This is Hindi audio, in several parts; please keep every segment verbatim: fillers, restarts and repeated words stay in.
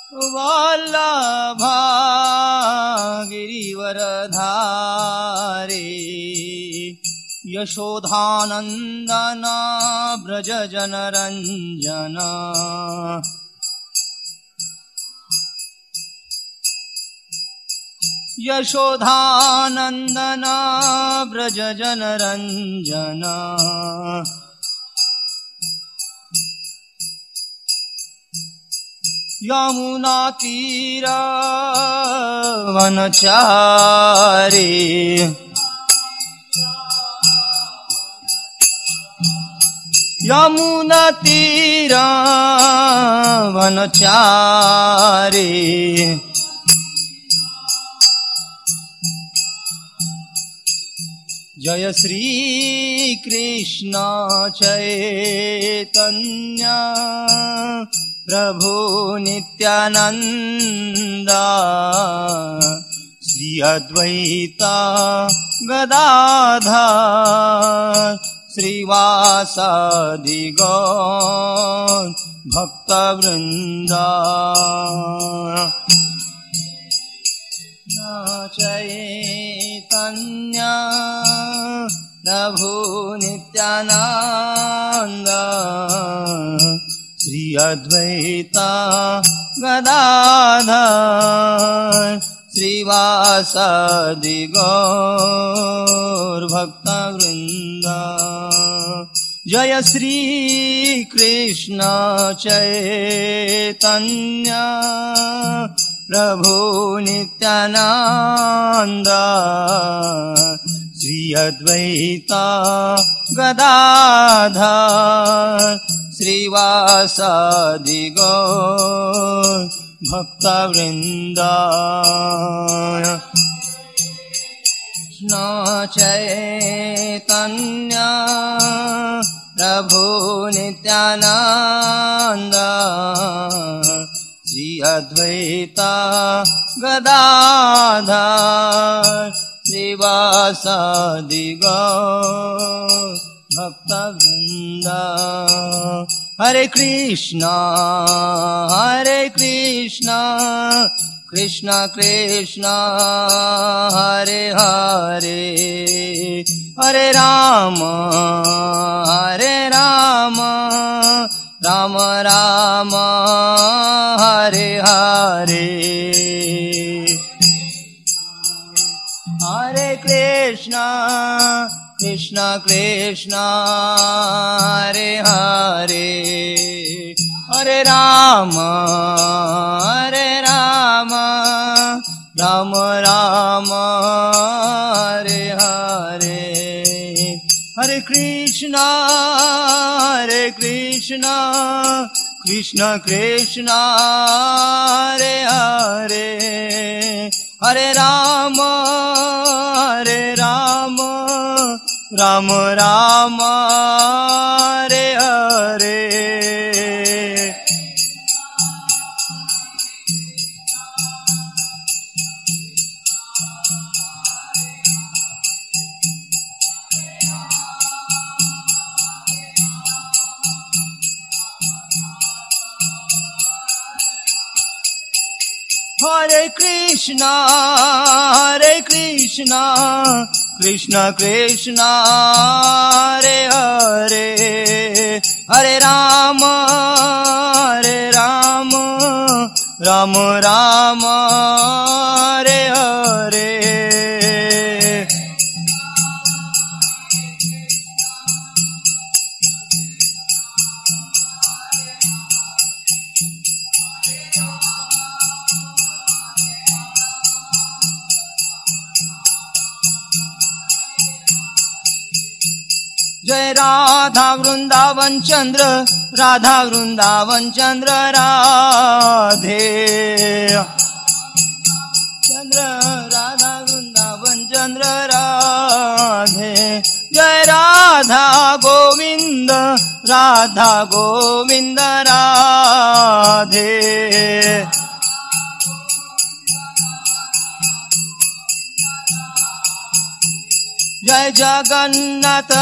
वल्लभा गिरिवरधारी यशोधानन्दन व्रज जनरञ्जन यशोधानन्दन व्रज जनरञ्जन यमुना तीर वनचारी यमुना तीर वनचारी जय श्री कृष्ण चैतन्य प्रभु नित्यानंद श्री अद्वैत गदाधर श्रीवासादि गौर भक्तवृंद चैतन्य प्रभु नित्यानंद श्री अद्वैत गदाधर श्रीवासादि गौर भक्तवृंद जय श्री कृष्ण चैतन्य प्रभु नित्यानंद श्री अद्वैत गदाधर श्रीवासादि गौर भक्तवृंद कृष्ण चैतन्य प्रभु नित्यानंद श्री अद्वैत गदाधर श्रीवासादि गौर भक्तवृंद हरे कृष्ण हरे कृष्ण कृष्ण कृष्ण हरे हरे हरे राम हरे राम राम राम हरे हरे हरे कृष्ण कृष्ण कृष्ण हरे हरे हरे राम हरे राम राम राम हरे हरे हरे कृष्ण हरे कृष्ण कृष्ण कृष्ण हरे हरे हरे राम हरे राम राम राम हरे हरे हरे कृष्ण हरे कृष्ण कृष्ण कृष्ण हरे हरे हरे राम हरे राम राम राम हरे हरे जय राधा वृंदावन चंद्र राधा वृंदावन चंद्र राधे चंद्र राधा वृंदावन चंद्र राधे जय राधा गोविंद राधा गोविंद राधे जय जगन्नाथ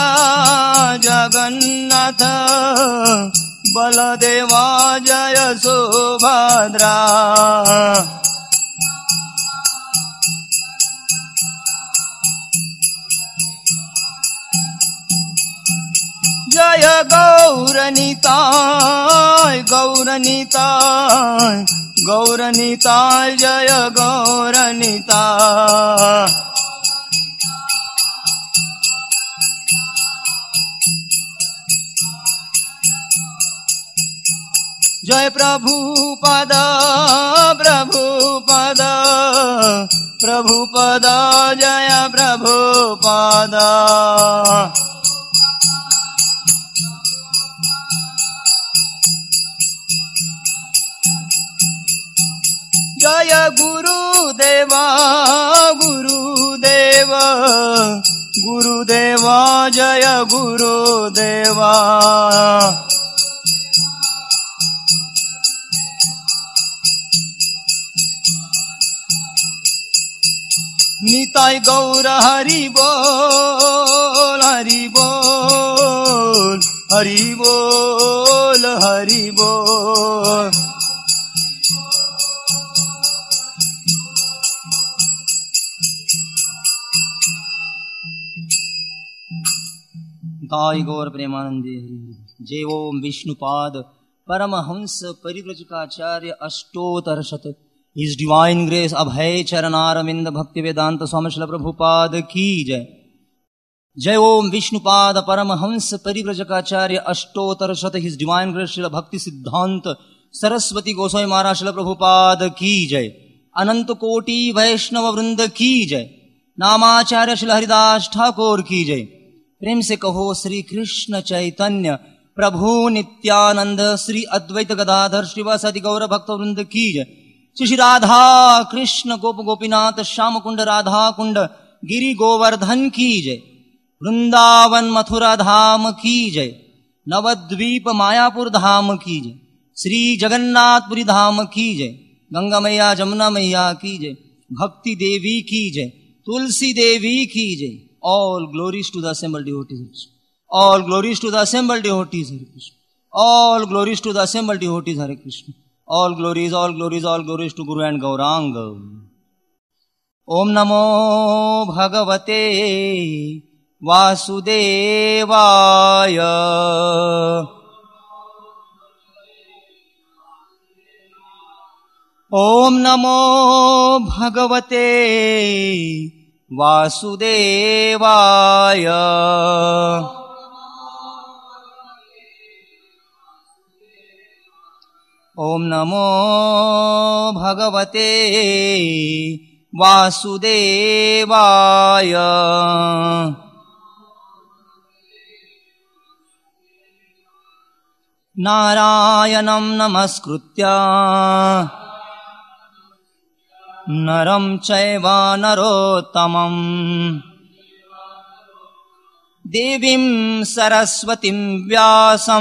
जगन्नाथ बलदेवा जय सुभद्रा गौरनिताय गौरनिताय गौरनिताय जय गौरनिताय जय प्रभुपद प्रभुपद प्रभुपद जय प्रभुपद जय गुरुदेव गुरुदेव गुरुदेव जय गुरुदेव निताय गौर हरि बोल हरि बोल हरि बोल हरि बोल ताई गौर प्रेमानंदे जय ओम विष्णुपाद परमहंस परिव्रजकाचार्य अष्टोत्तर शत His Divine Grace अभय चरणारविंद भक्ति वेदांत स्वामी श्रील प्रभुपाद की जय। जय ओम विष्णुपाद परमहंस परिव्रजकाचार्य अष्टोत्तर शत His Divine Grace श्रील भक्ति सिद्धांत सरस्वती गोस्वामी महाराज श्रील प्रभुपाद की जय। अनंत कोटि वैष्णव वृंद की जय। नामाचार्य श्री हरिदास ठाकुर की जय। प्रेम से कहो श्री कृष्ण चैतन्य प्रभु नित्यानंद श्री अद्वैत गदाधर श्रीवासादि गौर भक्त वृंद की जय। श्री राधा कृष्ण गोप गोपीनाथ श्याम कुंड राधा कुंड गिरि गोवर्धन की जय। वृंदावन मथुरा धाम की जय। नवद्वीप मायापुर धाम की जय। श्री जगन्नाथपुरी धाम की जय। गंगा मैया जमुना मैया की जय। भक्ति देवी की जय। तुलसी देवी की जय। All glories to the assembled devotees. All glories to the assembled devotees. Hare Krishna. All glories to the assembled devotees. Hare Krishna. All glories, all glories, all glories to Guru and Gauranga. Om Namo Bhagavate Vasudevaya. Om Namo Bhagavate Vasudevaya. Om Namo Bhagavate Vasudevaya. Narayanam namaskritya नरं चैव नरोत्तमं देवीं सरस्वतीं व्यासं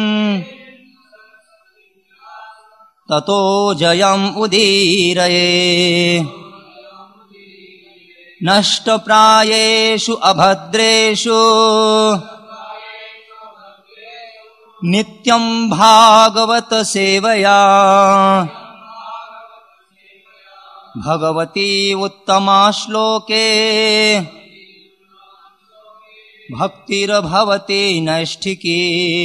ततो जयम् उदीरये। नष्टप्रायेषु अभद्रेषु नित्यं भागवत सेवया भगवती उत्तमा श्लोके भक्तिर्भवति नैष्ठिकी।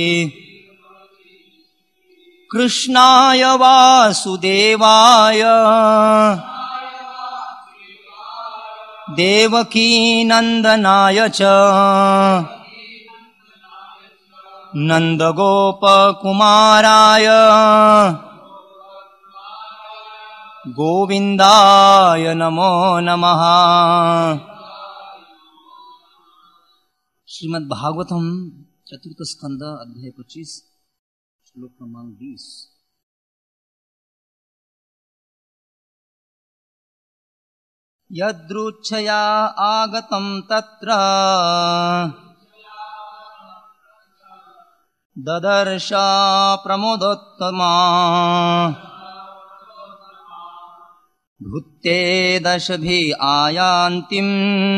कृष्णाय वासुदेवाय देवकी नंदनाय च नंदगोपकुमाराय गोविंदाय नमो नमः। श्रीमद् भागवतम चतुर्थ स्कंद अध्याय पच्चीस श्लोक क्रमांक बीस। यदृच्छया आगतं तत्र ददर्श प्रमोदोत्तमा भूते दशभि आयान्तिम्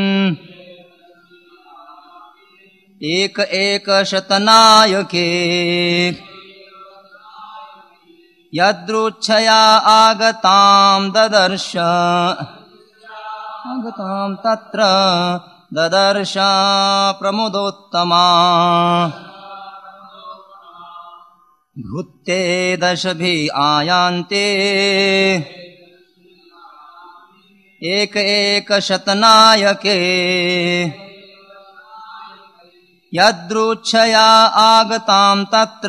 एक एक शतनायके यदृच्छया आगतां ददर्श आगतां तत्र ददर्श प्रमोदोत्तमा भूते दशभि आयान्ते एक एक शतनायके यदृच्छया आगतां तत्र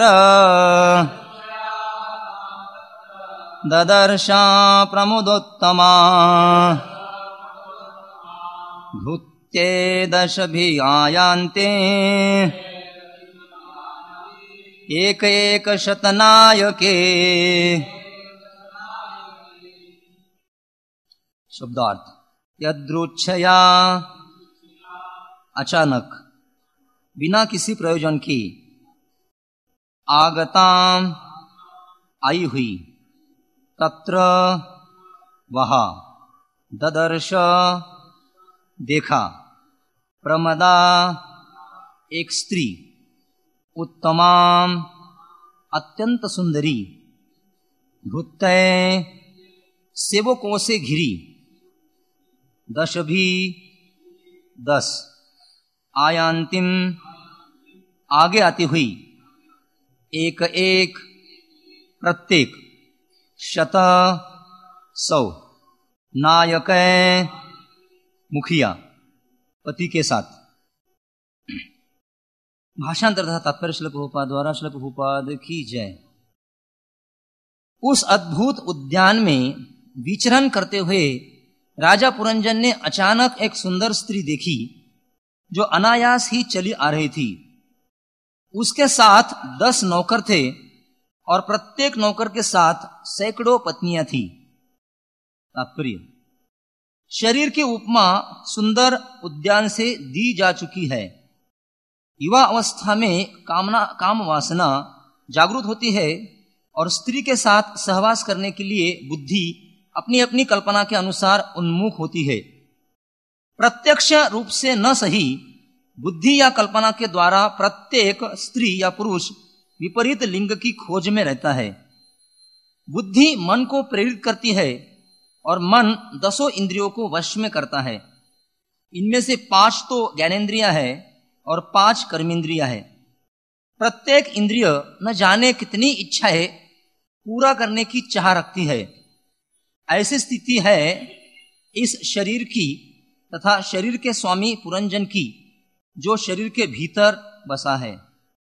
ददर्शा प्रमुदोत्तमा भूते दशभि आयान्ते एक एक शतनायके। शब्दार्थ यदृच्छया अचानक बिना किसी प्रयोजन की, आगताम आई हुई, तत्र वहाँ, ददर्श देखा, प्रमदा एक स्त्री, उत्तमाम अत्यंत सुंदरी, भूतय सेवकों से घिरी, दश भी दस, आयांतिम आगे आती हुई, एक एक प्रत्येक, शत सौ, नायक मुखिया पति के साथ। भाषांतर तथा तात्पर्य श्रील प्रभुपाद द्वारा। श्रील प्रभुपाद की जय। उस अद्भुत उद्यान में विचरण करते हुए राजा पुरंजन ने अचानक एक सुंदर स्त्री देखी जो अनायास ही चली आ रही थी। उसके साथ दस नौकर थे और प्रत्येक नौकर के साथ सैकड़ों पत्नियां थी। तात्पर्य, शरीर की उपमा सुंदर उद्यान से दी जा चुकी है। युवा अवस्था में कामना काम वासना जागृत होती है और स्त्री के साथ सहवास करने के लिए बुद्धि अपनी अपनी कल्पना के अनुसार उन्मुख होती है। प्रत्यक्ष रूप से न सही, बुद्धि या कल्पना के द्वारा प्रत्येक स्त्री या पुरुष विपरीत लिंग की खोज में रहता है। बुद्धि मन को प्रेरित करती है और मन दसों इंद्रियों को वश में करता है। इनमें से पांच तो ज्ञानेंद्रियां है और पांच कर्मेंद्रियां है। प्रत्येक इंद्रिय न जाने कितनी इच्छाएं पूरा करने की चाह रखती है। ऐसी स्थिति है इस शरीर की तथा शरीर के स्वामी पुरंजन की, जो शरीर के भीतर बसा है।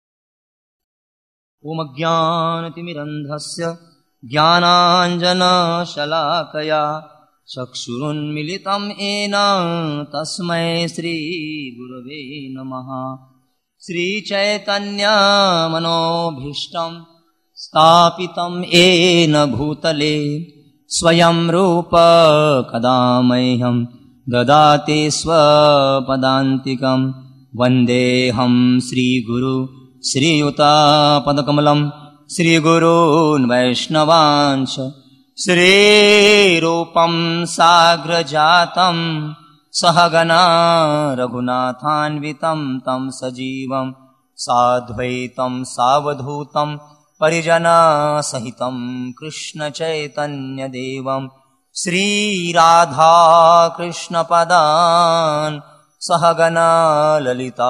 ओम ज्ञानतिमिरन्धस्य ज्ञानांजन शलाकया चक्षुरुन्मीलितं येन तस्मै श्री गुरवे नमः। श्री चैतन्य मनोभीष्टं स्थापितं येन भूतले स्वयं रूप कदा मह्यं ददाति स्वपदान्तिकं। वन्देऽहं श्रीगुरु श्रीयुतापदकमलं श्रीगुरून् वैष्णवांश्च श्रीरूपं साग्रजातं सहगना रघुनाथान्वितं तं सजीवं साद्वैतं सावधूतं परिजनसहितं कृष्णचैतन्यदेवं श्रीराधा कृष्णपदान् सहगना ललिता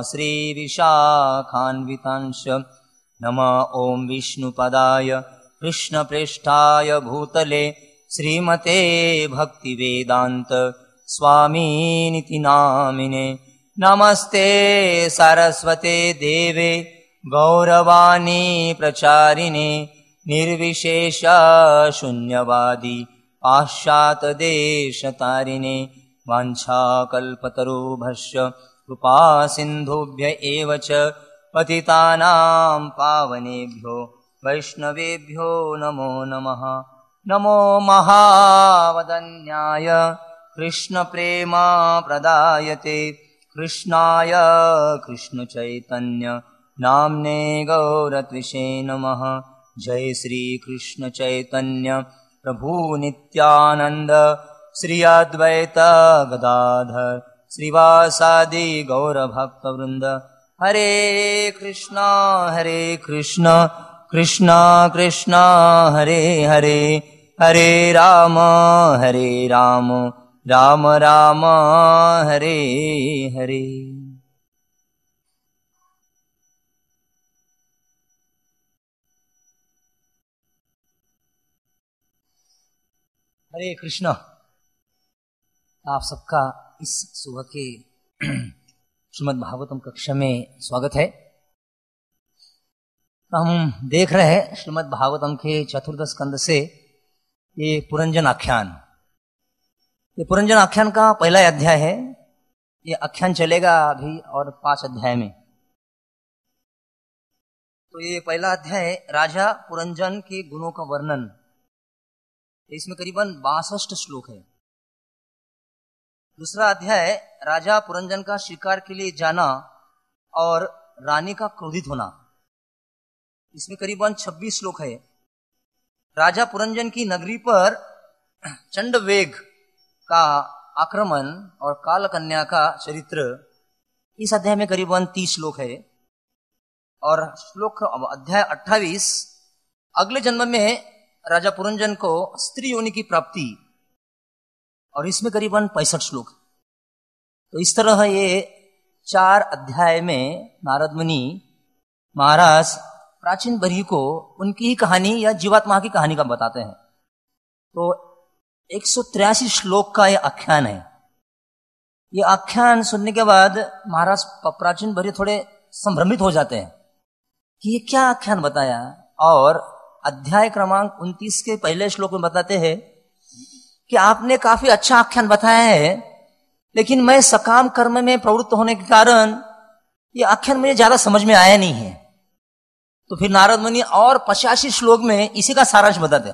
श्रीविशाखान्वितांश्च। नमः ॐ विष्णुपदाय कृष्णप्रेष्ठाय भूतले श्रीमते भक्तिवेदान्त स्वामीनिति नामिने। नमस्ते सरस्वते देवे गौरवाणी प्रचारिणे निर्विशेष शून्यवादी पाश्चातदेशतारिणे। वाञ्छाकल्पतरुभ्यश्च कृपा सिन्धुभ्य एव च पतितानां पावनेभ्यो वैष्णवेभ्यो नमो नमः। नमो महावदन्याय कृष्णप्रेम प्रदायते कृष्णाय कृष्णचैतन्य नाम्ने गौरत्विषे नमः। जय श्री कृष्ण चैतन्य प्रभु नित्यानंद श्री अद्वैत गदाधर श्रीवासादि गौरभक्तवृंद। हरे कृष्णा हरे कृष्णा कृष्णा कृष्णा हरे हरे, हरे राम हरे राम राम राम हरे हरे। हरे कृष्ण। आप सबका इस सुबह के श्रीमद् भागवतम कक्षा में स्वागत है। हम देख रहे हैं श्रीमद् भागवतम के चतुर्थ स्कंद से ये पुरंजन आख्यान। ये पुरंजन आख्यान का पहला अध्याय है। ये आख्यान चलेगा अभी और पांच अध्याय में। तो ये पहला अध्याय राजा पुरंजन के गुणों का वर्णन। इसमें करीबन बासठ श्लोक है। दूसरा अध्याय राजा पुरंजन का शिकार के लिए जाना और रानी का क्रोधित होना। इसमें करीबन छब्बीस श्लोक है। राजा पुरंजन की नगरी पर चंडवेग का आक्रमण और कालकन्या का चरित्र, इस अध्याय में करीबन तीस श्लोक है। और श्लोक अध्याय अट्ठाईस, अगले जन्म में राजा पुरंजन को स्त्री योनि की प्राप्ति, और इसमें करीबन पैंसठ श्लोक। तो इस तरह ये चार अध्याय में नारद मुनि महाराज प्राचीन बरी को उनकी ही कहानी या जीवात्मा की कहानी का बताते हैं। तो एक सौ तिरासी श्लोक का ये आख्यान है। ये आख्यान सुनने के बाद महाराज प्राचीन बरी थोड़े संभ्रमित हो जाते हैं कि ये क्या आख्यान बताया। और अध्याय क्रमांक उनतीस के पहले श्लोक में बताते हैं कि आपने काफी अच्छा आख्यान बताया है, लेकिन मैं सकाम कर्म में प्रवृत्त होने के कारण ये आख्यान मुझे ज्यादा समझ में आया नहीं है। तो फिर नारद मुनि और पचासी श्लोक में इसी का सारांश बताते।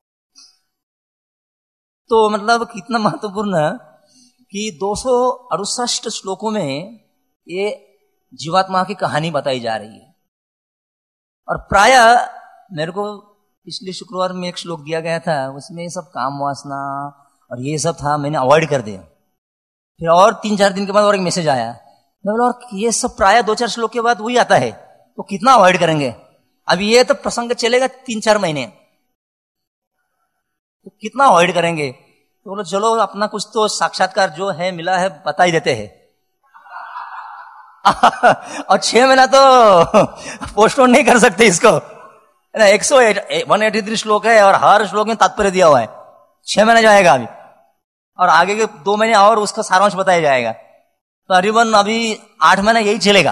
तो मतलब कितना महत्वपूर्ण कि दो सौ अड़सठ श्लोकों में ये जीवात्मा की कहानी बताई जा रही है। और प्राय मेरे को पिछले शुक्रवार में एक श्लोक दिया गया था, उसमें ये सब काम वासना और ये सब था, मैंने अवॉइड कर दिया। फिर और तीन चार दिन के बाद और एक मैसेज आया, मैं बोला और ये सब प्राय दो चार श्लोक के बाद वही आता है, तो कितना अवॉइड करेंगे। अभी ये तो प्रसंग चलेगा तीन चार महीने, तो कितना अवॉइड करेंगे। तो बोलो चलो अपना कुछ तो साक्षात्कार जो है मिला है बता ही देते हैं। और छह महीना तो पोस्टपोन नहीं कर सकते इसको, है ना। एक सौ वन एटी थ्री श्लोक है और हर श्लोक में तात्पर्य दिया हुआ है। छह महीने जाएगा अभी, और आगे के दो महीने और उसका सारांश बताया जाएगा। तो करीबन अभी आठ महीना यही चलेगा।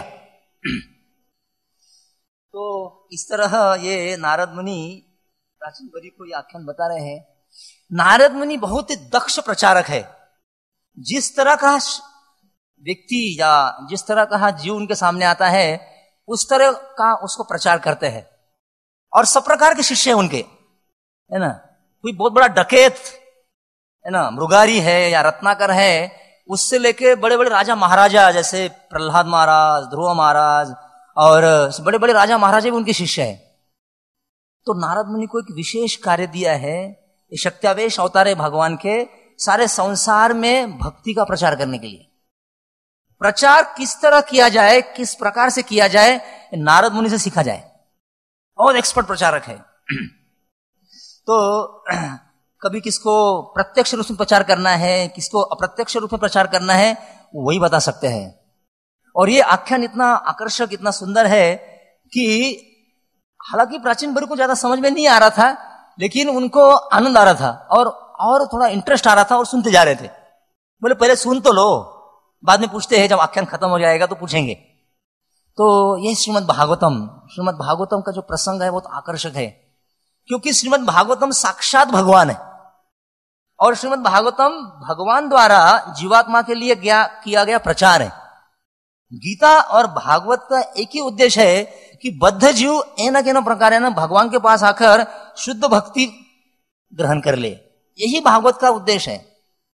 तो इस तरह ये नारद मुनि प्राचीन बरी को ये आख्यान बता रहे हैं। नारद मुनि बहुत ही दक्ष प्रचारक है। जिस तरह का व्यक्ति या जिस तरह का जीव उनके सामने आता है, उस तरह का उसको प्रचार करते हैं। और सब प्रकार के शिष्य हैं उनके, है ना। कोई बहुत बड़ा डकैत, है ना, मृगारी है या रत्नाकर है, उससे लेके बड़े बड़े राजा महाराजा जैसे प्रहलाद महाराज, ध्रुव महाराज और बड़े बड़े राजा महाराजा भी उनके शिष्य है। तो नारद मुनि को एक विशेष कार्य दिया है, ये शक्त्यावेश अवतार है भगवान के, सारे संसार में भक्ति का प्रचार करने के लिए। प्रचार किस तरह किया जाए, किस प्रकार से किया जाए, नारद मुनि से सीखा जाए। बहुत एक्सपर्ट प्रचारक है। तो कभी किसको प्रत्यक्ष रूप में प्रचार करना है, किसको अप्रत्यक्ष रूप में प्रचार करना है, वही बता सकते हैं। और ये आख्यान इतना आकर्षक, इतना सुंदर है कि हालांकि प्राचीन बरी को ज्यादा समझ में नहीं आ रहा था, लेकिन उनको आनंद आ रहा था और और थोड़ा इंटरेस्ट आ रहा था और सुनते जा रहे थे। बोले पहले सुन तो लो, बाद में पूछते हैं, जब आख्यान खत्म हो जाएगा तो पूछेंगे। तो यह श्रीमद् भागवतम, श्रीमद् भागवतम का जो प्रसंग है बहुत आकर्षक है, क्योंकि श्रीमद् भागवतम साक्षात भगवान है। और श्रीमद् भागवतम भगवान द्वारा जीवात्मा के लिए गया, किया गया प्रचार है। गीता और भागवत का एक ही उद्देश्य है कि बद्ध जीव ए न के न प्रकार है ना भगवान के पास आकर शुद्ध भक्ति ग्रहण कर ले, यही भागवत का उद्देश्य है।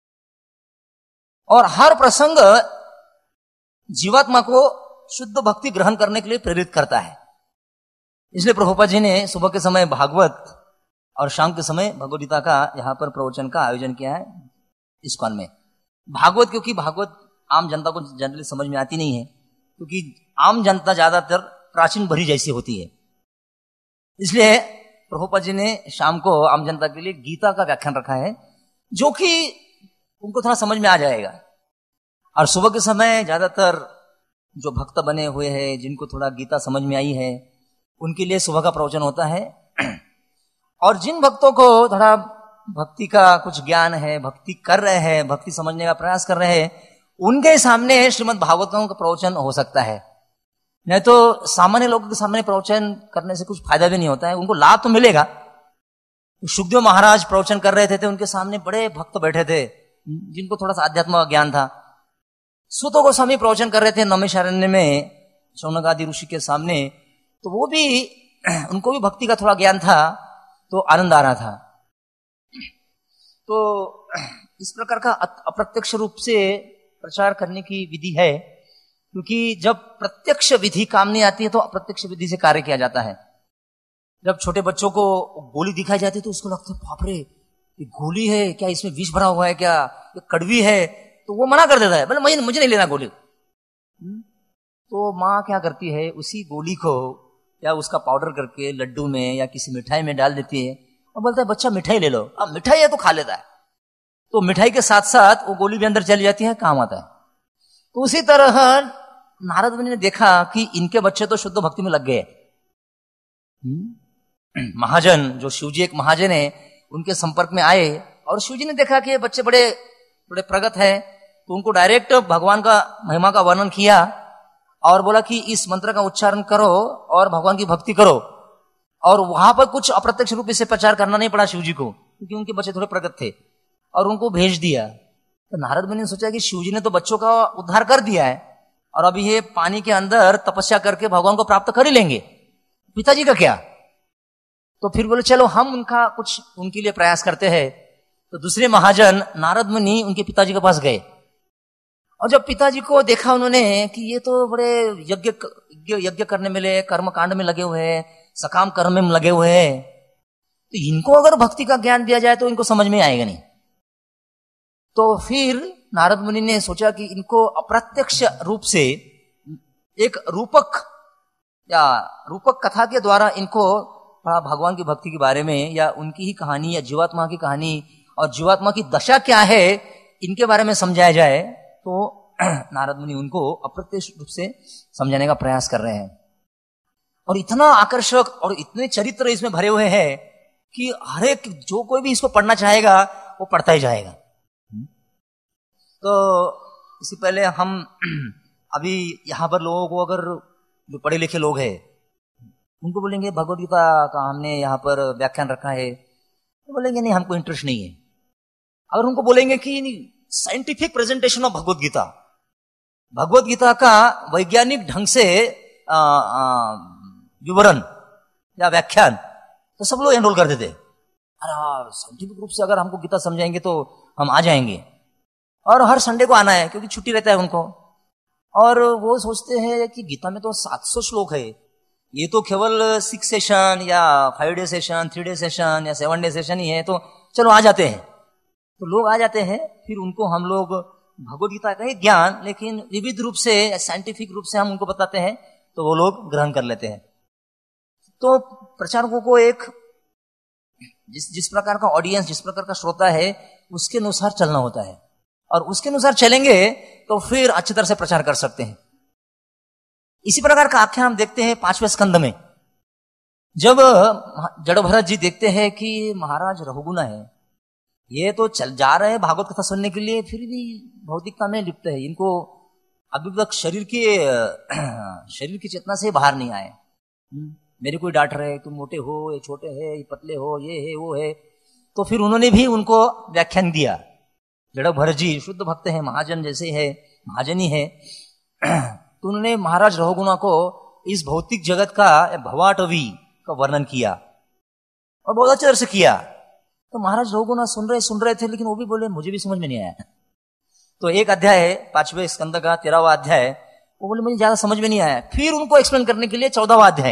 और हर प्रसंग जीवात्मा को शुद्ध भक्ति ग्रहण करने के लिए प्रेरित करता है। इसलिए प्रभुपाद जी ने सुबह के समय भागवत और शाम के समय भगवद गीता का यहाँ पर प्रवचन का आयोजन किया है इस्कॉन में। भागवत, क्योंकि भागवत आम जनता को जनरली समझ में आती नहीं है, क्योंकि आम जनता ज्यादातर प्राचीन बरी जैसी होती है। इसलिए प्रभुपाद जी ने शाम को आम जनता के लिए गीता का व्याख्यान रखा है, जो कि उनको थोड़ा समझ में आ जाएगा। और सुबह के समय ज्यादातर जो भक्त बने हुए हैं, जिनको थोड़ा गीता समझ में आई है, उनके लिए सुबह का प्रवचन होता है। और जिन भक्तों को थोड़ा भक्ति का कुछ ज्ञान है, भक्ति कर रहे हैं, भक्ति समझने का प्रयास कर रहे हैं, उनके सामने श्रीमद् भागवतम का प्रवचन हो सकता है। नहीं तो सामान्य लोगों के सामने प्रवचन करने से कुछ फायदा भी नहीं होता है। उनको लाभ तो मिलेगा। शुकदेव महाराज प्रवचन कर रहे थे, थे उनके सामने बड़े भक्त बैठे थे जिनको थोड़ा सा आध्यात्म ज्ञान था। सूत गोस्वामी प्रवचन कर रहे थे नैमिषारण्य में शौनक आदि ऋषि के सामने, तो वो भी उनको भी भक्ति का थोड़ा ज्ञान था, तो आनंद आ रहा था। तो इस प्रकार का अप्रत्यक्ष रूप से प्रचार करने की विधि है, क्योंकि जब प्रत्यक्ष विधि काम नहीं आती है तो अप्रत्यक्ष विधि से कार्य किया जाता है। जब छोटे बच्चों को गोली दिखाई जाती है तो उसको लगता है बाप रे ये गोली है क्या, इसमें विष भरा हुआ है क्या, ये कड़वी है, तो वो मना कर देता है, बोले मुझे मुझे नहीं लेना गोली। तो माँ क्या करती है, उसी गोली को या उसका पाउडर करके लड्डू में या किसी मिठाई में डाल देती है और बोलता है बच्चा मिठाई ले लो। अब मिठाई है तो खा लेता है, तो मिठाई के साथ साथ वो गोली भी अंदर चली जाती है, काम आता है। तो उसी तरह नारद मुनि ने देखा कि इनके बच्चे तो शुद्ध भक्ति में लग गए। महाजन, जो शिवजी एक महाजन है, उनके संपर्क में आए और शिवजी ने देखा कि ये बच्चे बड़े बड़े प्रगत हैं, तो उनको डायरेक्ट भगवान का महिमा का वर्णन किया और बोला कि इस मंत्र का उच्चारण करो और भगवान की भक्ति करो। और वहां पर कुछ अप्रत्यक्ष रूप से प्रचार करना नहीं पड़ा शिवजी को, क्योंकि उनके बच्चे थोड़े प्रगत थे, और उनको भेज दिया। तो नारद मुनि ने सोचा कि शिवजी ने तो बच्चों का उद्धार कर दिया है और अभी ये पानी के अंदर तपस्या करके भगवान को प्राप्त कर ही लेंगे, पिताजी का क्या। तो फिर बोले चलो हम उनका कुछ उनके लिए प्रयास करते हैं। तो दूसरे महाजन नारद मुनि उनके पिताजी के पास गए और जब पिताजी को देखा उन्होंने कि ये तो बड़े यज्ञ यज्ञ करने में लगे, कर्म कांड में लगे हुए हैं, सकाम कर्म में लगे हुए हैं, तो इनको अगर भक्ति का ज्ञान दिया जाए तो इनको समझ में आएगा नहीं। तो फिर नारद मुनि ने सोचा कि इनको अप्रत्यक्ष रूप से एक रूपक या रूपक कथा के द्वारा इनको भगवान की भक्ति के बारे में या उनकी ही कहानी या जीवात्मा की कहानी और जीवात्मा की दशा क्या है इनके बारे में समझाया जाए। तो नारद मुनि उनको अप्रत्यक्ष रूप से समझाने का प्रयास कर रहे हैं और इतना आकर्षक और इतने चरित्र इसमें भरे हुए हैं कि हर एक जो कोई भी इसको पढ़ना चाहेगा वो पढ़ता ही जाएगा। तो इससे पहले हम अभी यहाँ पर लोगों को, अगर जो पढ़े लिखे लोग हैं उनको बोलेंगे भगवद गीता का हमने यहाँ पर व्याख्यान रखा है, तो बोलेंगे नहीं हमको इंटरेस्ट नहीं है। अगर उनको बोलेंगे कि scientific presentation of Bhagavad Gita, Bhagavad Gita का वैज्ञानिक ढंग से विवरण या व्याख्यान, तो सब लोग एनरोल कर देते। अरे साइंटिफिक रूप से अगर हमको गीता समझाएंगे तो हम आ जाएंगे, और हर संडे को आना है क्योंकि छुट्टी रहता है उनको। और वो सोचते हैं कि गीता में तो सात सौ श्लोक है, ये तो केवल सिक्स सेशन या five day session, three day session या सेवन डे सेशन ही है, तो चलो आ जाते हैं। तो लोग आ जाते हैं, फिर उनको हम लोग भगवद गीता का ही ज्ञान लेकिन विविध रूप से साइंटिफिक रूप से हम उनको बताते हैं, तो वो लोग ग्रहण कर लेते हैं। तो प्रचारकों को एक जिस जिस प्रकार का ऑडियंस, जिस प्रकार का श्रोता है उसके अनुसार चलना होता है, और उसके अनुसार चलेंगे तो फिर अच्छी तरह से प्रचार कर सकते हैं। इसी प्रकार का आख्यान हम देखते हैं पांचवें स्कंद में, जब जड़ भरत जी देखते हैं कि महाराज रहुगुना है, ये तो चल जा रहे हैं भागवत कथा सुनने के लिए, फिर भी भौतिकता में लिप्त है, इनको अभी तक शरीर के शरीर की चेतना से बाहर नहीं आए। मेरे कोई डांट रहे, तुम मोटे हो, ये छोटे है, ये पतले हो, ये है वो है। तो फिर उन्होंने भी उनको व्याख्यान दिया। जड़ भरत जी शुद्ध भक्त है, महाजन जैसे है, महाजनी है, तो उन्होंने महाराज रहुगुना को इस भौतिक जगत का भवाटवी का वर्णन किया और बहुत अच्छे तरह से किया। तो महाराज रहुगुना सुन रहे सुन रहे थे, लेकिन वो भी बोले मुझे भी समझ में नहीं आया। तो एक अध्याय है पांचवें स्कंद का तेरहवां अध्याय, वो बोले मुझे ज्यादा समझ में नहीं आया। फिर उनको एक्सप्लेन करने के लिए चौदहवां अध्याय।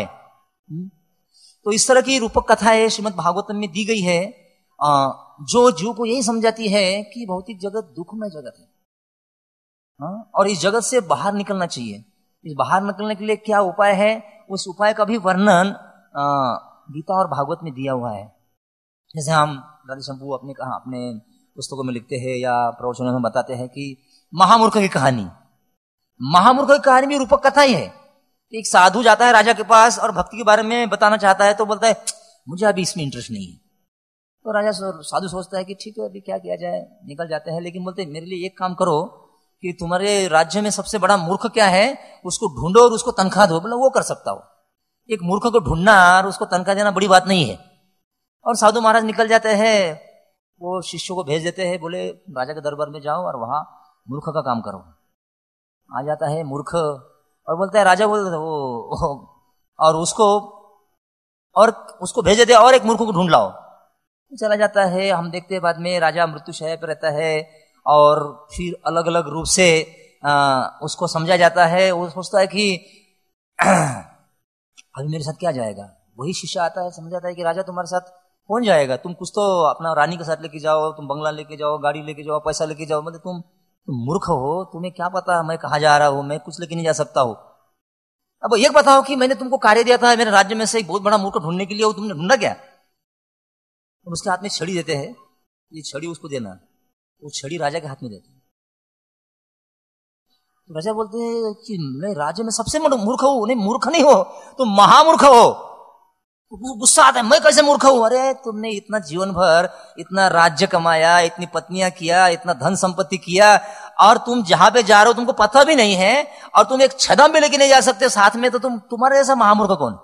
तो इस तरह की रूपक कथाएं श्रीमद् भागवतम में दी गई है, जो जीव को यही समझाती है कि भौतिक जगत दुखमय जगत है, हाँ? और इस जगत से बाहर निकलना चाहिए। इस बाहर निकलने के लिए क्या उपाय है, उस उपाय का भी वर्णन गीता और भागवत में दिया हुआ है। जैसे हम राधे शंभू अपने कहा अपने पुस्तकों में लिखते हैं या प्रवचनों में बताते हैं कि महामूर्ख की कहानी, महामूर्ख की कहानी भी रूपक कथा ही है। एक साधु जाता है राजा के पास और भक्ति के बारे में बताना चाहता है, तो बोलता है मुझे अभी इसमें इंटरेस्ट नहीं है, तो राजा साधु सोचता है कि ठीक है अभी क्या किया जाए, निकल जाते हैं। लेकिन बोलते मेरे लिए एक काम करो कि तुम्हारे राज्य में सबसे बड़ा मूर्ख क्या है, उसको ढूंढो और उसको तनख्वाह दो। बोला वो कर सकता हो, एक मूर्ख को ढूंढना और उसको तनख्वाह देना बड़ी बात नहीं है। और साधु महाराज निकल जाते हैं, वो शिष्यों को भेज देते हैं, बोले राजा के दरबार में जाओ और वहां मूर्ख का काम करो। आ जाता है मूर्ख और बोलता है, राजा बोलते वो और उसको और उसको भेज देते और एक मूर्ख को ढूंढ लाओ। चला जाता है। हम देखते हैं बाद में राजा मृत्युशैया पर रहता है और फिर अलग अलग रूप से आ, उसको समझा जाता है। वो सोचता है कि अभी मेरे साथ क्या जाएगा। वही शिष्य आता है, समझाता है कि राजा तुम्हारे साथ कौन जाएगा, तुम कुछ तो अपना रानी के साथ लेके जाओ, तुम बंगला लेके जाओ, गाड़ी लेके जाओ, पैसा लेके जाओ। मतलब तुम तुम मूर्ख हो, तुम्हें क्या पता मैं कहाँ जा रहा हूँ, मैं कुछ लेके नहीं जा सकता हूँ। अब एक बताओ कि मैंने तुमको कार्य दिया था मेरे राज्य में से एक बहुत बड़ा मूर्ख ढूंढने के लिए, वो तुमने ढूंढा क्या। तो उसके हाथ में छड़ी देते हैं, ये छड़ी उसको देना, वो छड़ी राजा के हाथ में देते हैं। तो राजा बोलते हैं कि मैं राज्य में सबसे मूर्ख हूं। नहीं, मूर्ख नहीं हो, तुम महामूर्ख हो। गुस्सा आता है, मैं कैसे मूर्ख हूं। अरे तुमने इतना जीवन भर इतना राज्य कमाया, इतनी पत्नियां किया, इतना धन संपत्ति किया, और तुम जहां पे जा रहे हो तुमको पता भी नहीं है, और तुम एक छदम भी लेके नहीं जा सकते साथ में, तो तुम तुम्हारे ऐसा महामूर्ख कौन।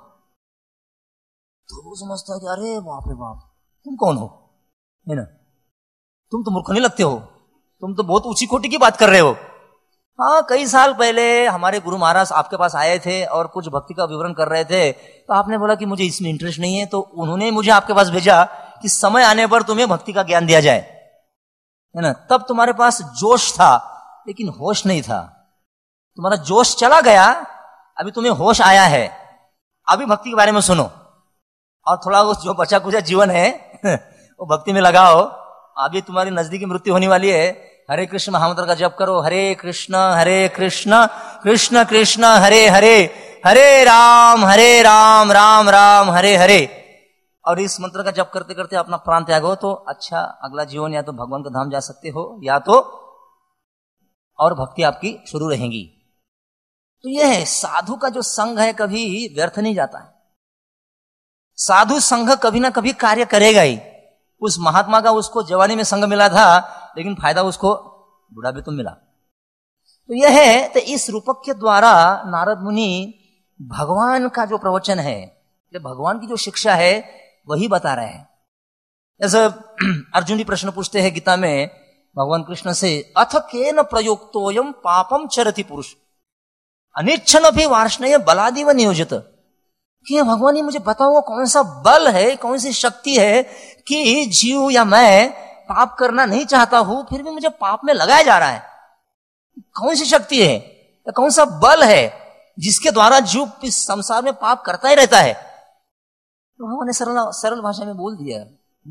तो वो समझता है कि अरे बाप रे बाप, तुम कौन हो, है ना, तुम तो मूर्ख नहीं लगते हो, तुम तो बहुत ऊंची कोटि की बात कर रहे हो। हाँ, कई साल पहले हमारे गुरु महाराज आपके पास आए थे और कुछ भक्ति का विवरण कर रहे थे, तो आपने बोला कि मुझे इसमें इंटरेस्ट नहीं है, तो उन्होंने मुझे आपके पास भेजा कि समय आने पर तुम्हें भक्ति का ज्ञान दिया जाए, है ना। तब तुम्हारे पास जोश था लेकिन होश नहीं था। तुम्हारा जोश चला गया, अभी तुम्हें होश आया है, अभी भक्ति के बारे में सुनो और थोड़ा वो जो बचा कुचा जीवन है वो भक्ति में लगाओ। अभी तुम्हारी नजदीकी मृत्यु होने वाली है। हरे कृष्ण महामंत्र का जप करो, हरे कृष्ण हरे कृष्ण कृष्ण कृष्ण हरे हरे, हरे राम हरे राम राम राम हरे हरे। और इस मंत्र का जप करते करते अपना प्राण त्यागो तो अच्छा अगला जीवन या तो भगवान के धाम जा सकते हो, या तो और भक्ति आपकी शुरू रहेगी। तो यह है साधु का जो संघ है, कभी व्यर्थ नहीं जाता है। साधु संघ कभी ना कभी कार्य करेगा ही। उस महात्मा का उसको जवानी में संग मिला था, लेकिन फायदा उसको बुढ़ापे तो मिला। तो यह है, तो इस रूपक के द्वारा नारद मुनि भगवान का जो प्रवचन है, भगवान की जो शिक्षा है वही बता रहे हैं। जैसे अर्जुन जी प्रश्न पूछते हैं गीता में भगवान कृष्ण से, अथ केन प्रयुक्तोयम पापम चरति पुरुष अनिच्छन भी वार्ष्णेय बलादिव नियोजित। कि भगवान ये मुझे बताओ कौन सा बल है, कौन सी शक्ति है कि जीव या मैं पाप करना नहीं चाहता हूं फिर भी मुझे पाप में लगाया जा रहा है। कौन सी शक्ति है या कौन सा बल है जिसके द्वारा जीव इस संसार में पाप करता ही रहता है। तो भगवान ने सरल सरल भाषा में बोल दिया,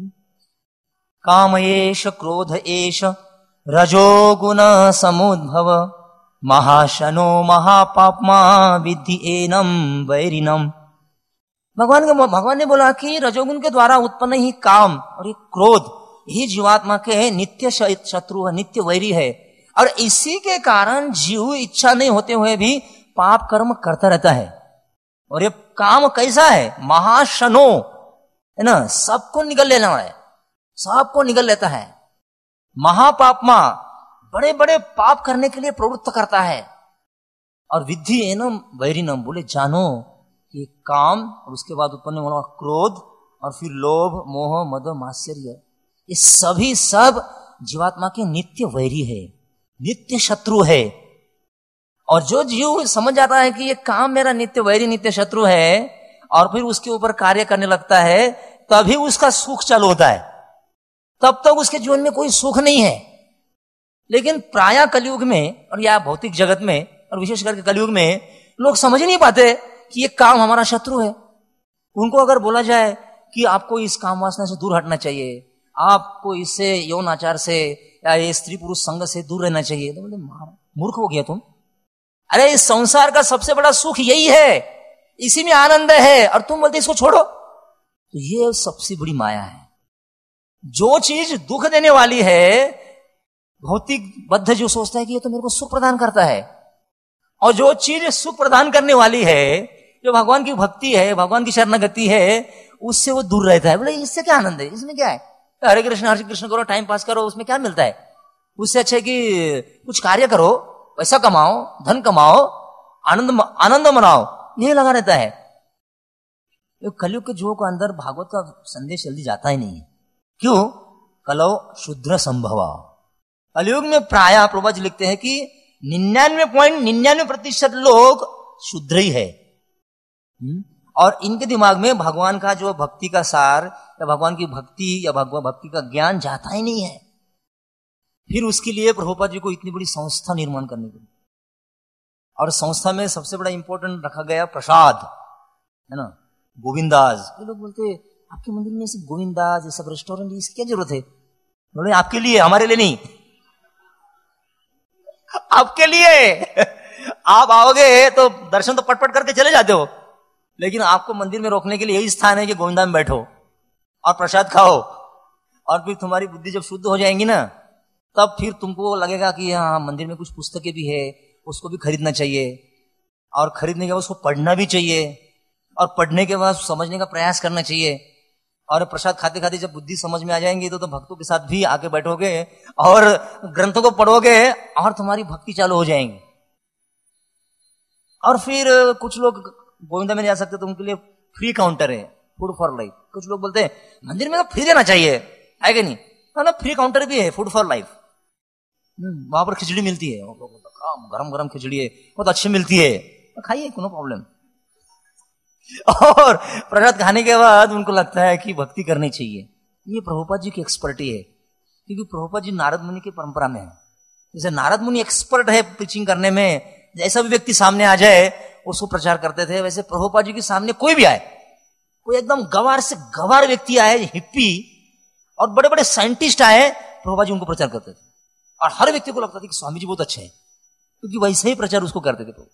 काम एष क्रोध एष रजोगुण समुद्भव महाशनो महापापमा विद्धि एनम वैरिनम। भगवान के भगवान ने बोला कि रजोगुण के द्वारा उत्पन्न ही काम और ये क्रोध ही जीवात्मा के नित्य शत्रु है, नित्य वैरी है, और इसी के कारण जीव इच्छा नहीं होते हुए भी पाप कर्म करता रहता है। और ये काम कैसा है, महाशनो है ना, सबको निगल लेना है, सबको निगल लेता है। महापापमा, बड़े बड़े पाप करने के लिए प्रवृत्त करता है। और विद्धि एनम वैरिनम, बोले जानो कि काम और उसके बाद उत्पन्न होने वाला क्रोध और फिर लोभ मोह मद मात्सर्य, ये सभी सब जीवात्मा के नित्य वैरी है, नित्य शत्रु है। और जो जीव समझ जाता है कि ये काम मेरा नित्य वैरी नित्य शत्रु है और फिर उसके ऊपर कार्य करने लगता है, तभी उसका सुख चालू होता है। तब तक उसके जीवन में कोई सुख नहीं है। लेकिन प्रायः कलयुग में और या भौतिक जगत में और विशेष करके कलयुग में लोग समझ नहीं पाते कि ये काम हमारा शत्रु है। उनको अगर बोला जाए कि आपको इस काम वासना से दूर हटना चाहिए, आपको इससे यौन आचार से या ये स्त्री पुरुष संग से दूर रहना चाहिए, तो बोले मूर्ख हो गया तुम। अरे इस संसार का सबसे बड़ा सुख यही है, इसी में आनंद है, और तुम बोलते इसको छोड़ो। तो ये सबसे बड़ी माया है। जो चीज दुख देने वाली है, भौतिक बद्ध जो सोचता है कि ये तो मेरे को सुख प्रदान करता है, और जो चीज सुख प्रदान करने वाली है, जो भगवान की भक्ति है, भगवान की शरणागति है, उससे वो दूर रहता है। बोले इससे क्या आनंद है, इसमें क्या है, हरे कृष्ण हरे कृष्ण करो, टाइम पास करो, उसमें क्या मिलता है? उससे अच्छा है कि कुछ कार्य करो, पैसा कमाओ, धन कमाओ, आनंद आनंद मनाओ, यही लगा रहता है। कलयुग के जुगों के अंदर भागवत का संदेश जल्दी जाता ही नहीं है। क्यों? कलौ शुद्र संभवा। कलयुग में प्राय प्रभुपाद जी लिखते हैं कि निन्यानवे पॉइंट निन्यानवे प्रतिशत लोग शुद्र ही है, और इनके दिमाग में भगवान का जो भक्ति का सार या भगवान की भक्ति या भगवान भक्ति का ज्ञान जाता ही नहीं है। फिर उसके लिए प्रभुपाद जी को इतनी बड़ी संस्था निर्माण करनी पड़ी, और संस्था में सबसे बड़ा इंपॉर्टेंट रखा गया प्रसाद, है ना, गोविंदास। ये लोग बोलते आपके मंदिर में सिर्फ गोविंदास, ये सब रेस्टोरेंट, इसकी क्या जरूरत है? बोले आपके लिए, हमारे लिए नहीं, आपके लिए। आप आओगे तो दर्शन तो पटपट करके चले जाते हो, लेकिन आपको मंदिर में रोकने के लिए यही स्थान है कि गोविंदा में बैठो और प्रसाद खाओ, और फिर तुम्हारी बुद्धि जब शुद्ध हो जाएंगी ना, तब फिर तुमको लगेगा कि हाँ मंदिर में कुछ पुस्तकें भी है, उसको भी खरीदना चाहिए, और खरीदने के बाद उसको पढ़ना भी चाहिए, और पढ़ने के बाद समझने का प्रयास करना चाहिए। और प्रसाद खाते खाते जब बुद्धि समझ में आ जाएंगी तो, तो भक्तों के साथ भी आके बैठोगे और ग्रंथों को पढ़ोगे और तुम्हारी भक्ति चालू हो जाएंगी। और फिर कुछ लोग गोविंदा में नहीं आ सकते तो उनके लिए फ्री काउंटर है, फूड फॉर लाइफ। कुछ लोग बोलते हैं मंदिर में तो फ्री देना चाहिए, है कि नहीं? ना फ्री काउंटर भी है, फूड फॉर लाइफ। वहां पर खिचड़ी मिलती है, गरम गरम खिचड़ी है, बहुत अच्छी मिलती है, तो खाइए, नो प्रॉब्लम। और प्रसाद खाने के बाद उनको लगता है कि भक्ति करनी चाहिए। ये प्रभुपाद जी की एक्सपर्टी है, क्योंकि प्रभुपाद जी नारद मुनि की परंपरा में है। जैसे नारद मुनि एक्सपर्ट है प्रीचिंग करने में, जैसा भी व्यक्ति सामने आ जाए उसको प्रचार करते थे, वैसे प्रभुपाद जी के सामने कोई भी आए, कोई एकदम गवार से गवार व्यक्ति आए, हिप्पी और बड़े बड़े साइंटिस्ट आए, प्रभुपाद जी उनको प्रचार करते थे। और हर व्यक्ति को लगता था कि स्वामी जी बहुत अच्छे हैं, क्योंकि वैसे ही प्रचार उसको करते थे।